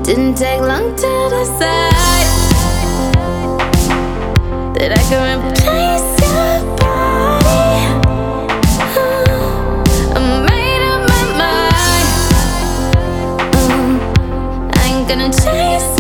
Didn't take long to decide that I can replace your body. I made up my mind. I ain't gonna chase